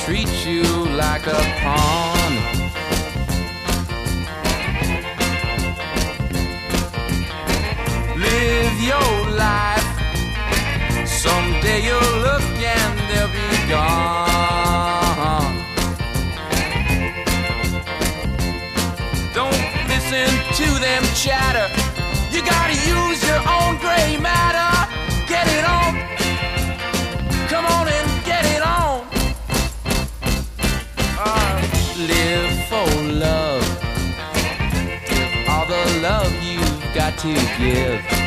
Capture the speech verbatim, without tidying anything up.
treat you like a pawn. Live your life. Someday you'll look and they'll be gone. Don't listen to them chatter. You gotta use your own gray matter. Get it on. Come on and get it on. Uh, live for love. Give all the love you've got to give.